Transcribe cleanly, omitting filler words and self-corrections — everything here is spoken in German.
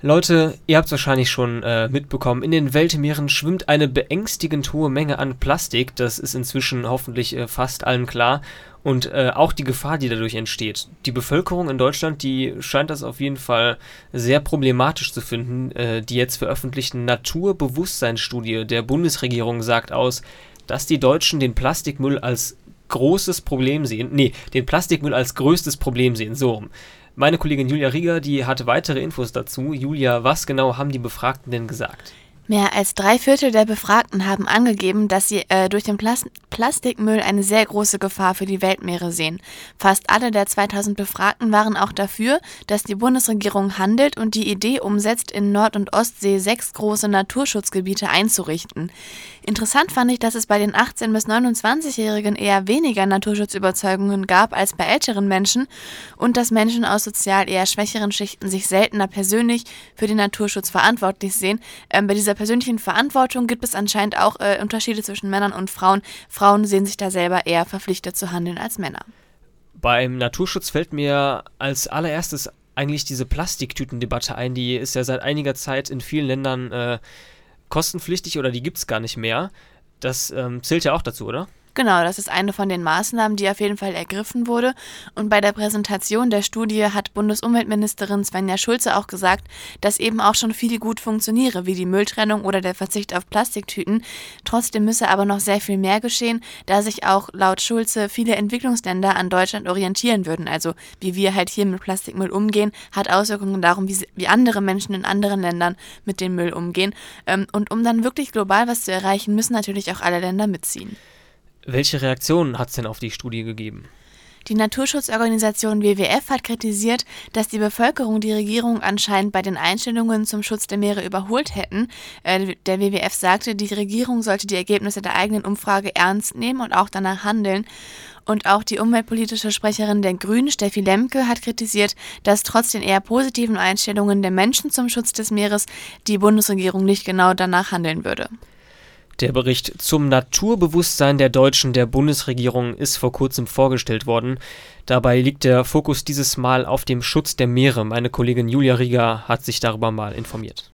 Leute, ihr habt es wahrscheinlich schon mitbekommen, in den Weltmeeren schwimmt eine beängstigend hohe Menge an Plastik. Das ist inzwischen hoffentlich fast allen klar. Und auch die Gefahr, die dadurch entsteht. Die Bevölkerung in Deutschland, die scheint das auf jeden Fall sehr problematisch zu finden. Die jetzt veröffentlichte Naturbewusstseinsstudie der Bundesregierung sagt aus, dass die Deutschen den Plastikmüll als großes Problem sehen. Nee, den Plastikmüll als größtes Problem sehen. So rum. Meine Kollegin Julia Rieger, die hatte weitere Infos dazu. Julia, was genau haben die Befragten denn gesagt? Mehr als 3/4 der Befragten haben angegeben, dass sie durch den Plastikmüll eine sehr große Gefahr für die Weltmeere sehen. Fast alle der 2000 Befragten waren auch dafür, dass die Bundesregierung handelt und die Idee umsetzt, in Nord- und Ostsee 6 große Naturschutzgebiete einzurichten. Interessant fand ich, dass es bei den 18- bis 29-Jährigen eher weniger Naturschutzüberzeugungen gab als bei älteren Menschen und dass Menschen aus sozial eher schwächeren Schichten sich seltener persönlich für den Naturschutz verantwortlich sehen. Bei dieser persönlichen Verantwortung gibt es anscheinend auch Unterschiede zwischen Männern und Frauen. Frauen sehen sich da selber eher verpflichtet zu handeln als Männer. Beim Naturschutz fällt mir als allererstes eigentlich diese Plastiktütendebatte ein. Die ist ja seit einiger Zeit in vielen Ländern kostenpflichtig oder die gibt es gar nicht mehr. Das zählt ja auch dazu, oder? Genau, das ist eine von den Maßnahmen, die auf jeden Fall ergriffen wurde. Und bei der Präsentation der Studie hat Bundesumweltministerin Svenja Schulze auch gesagt, dass eben auch schon viel gut funktioniere, wie die Mülltrennung oder der Verzicht auf Plastiktüten. Trotzdem müsse aber noch sehr viel mehr geschehen, da sich auch laut Schulze viele Entwicklungsländer an Deutschland orientieren würden. Also wie wir halt hier mit Plastikmüll umgehen, hat Auswirkungen darum, wie andere Menschen in anderen Ländern mit dem Müll umgehen. Und um dann wirklich global was zu erreichen, müssen natürlich auch alle Länder mitziehen. Welche Reaktionen hat es denn auf die Studie gegeben? Die Naturschutzorganisation WWF hat kritisiert, dass die Bevölkerung die Regierung anscheinend bei den Einstellungen zum Schutz der Meere überholt hätten. Der WWF sagte, die Regierung sollte die Ergebnisse der eigenen Umfrage ernst nehmen und auch danach handeln. Und auch die umweltpolitische Sprecherin der Grünen, Steffi Lemke, hat kritisiert, dass trotz den eher positiven Einstellungen der Menschen zum Schutz des Meeres die Bundesregierung nicht genau danach handeln würde. Der Bericht zum Naturbewusstsein der Deutschen der Bundesregierung ist vor kurzem vorgestellt worden. Dabei liegt der Fokus dieses Mal auf dem Schutz der Meere. Meine Kollegin Julia Rieger hat sich darüber mal informiert.